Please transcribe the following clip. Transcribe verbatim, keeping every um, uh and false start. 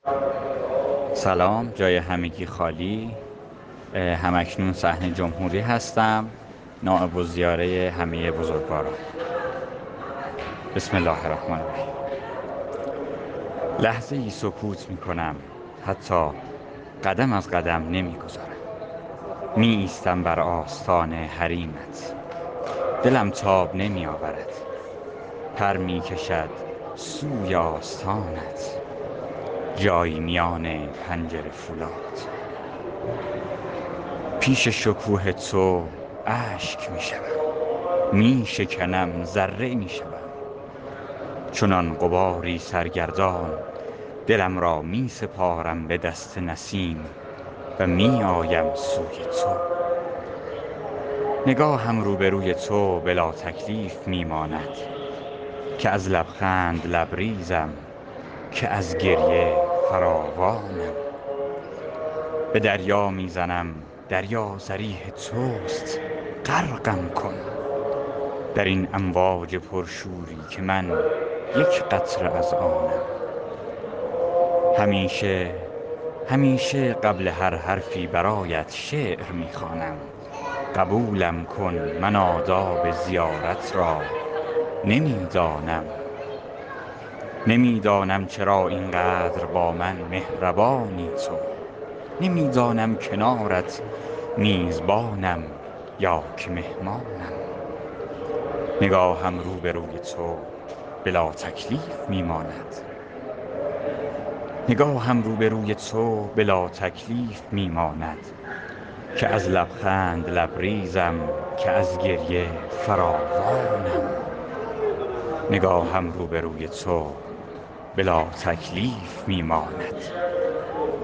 سلام، جای همگی خالی. همکنون صحنه جمهوری هستم، نائب الزیاره همه بزرگواران. بسم الله الرحمن الرحیم. لحظه ای سکوت می کنم، حتی قدم از قدم نمی گذارم. می ایستم بر آستان حریمت، دلم تاب نمی آورد، پر می کشد سوی آستانت، جایی میان پنجره فولاد. پیش شکوه تو اشک می شوم، می شکنم، ذره می شوم. چنان غباری سرگردان دلم را می سپارم به دست نسیم و می آیم سوی تو. نگاهم روبروی تو بلا تکلیف می ماند، که از لبخند لبریزم، که از گریه فراوانم. به دریا می زنم، دریا ذریح توست، غرقم کن در این امواج پرشوری که من یک قطره از آنم. همیشه همیشه قبل هر حرفی برایت شعر میخوانم. قبولم کن، من آداب زیارت را نمیدانم. نمیدانم چرا اینقدر با من مهربانی تو. نمیدانم کنارت میزبانم یا که مهمانم. نگاهم روبروی تو بلا تکلیف میماند، نگاهم روبروی تو بلا تکلیف میماند، که از لبخند لبریزم، که از گریه فراوانم. نگاهم روبروی تو بلا تکلیف میماند،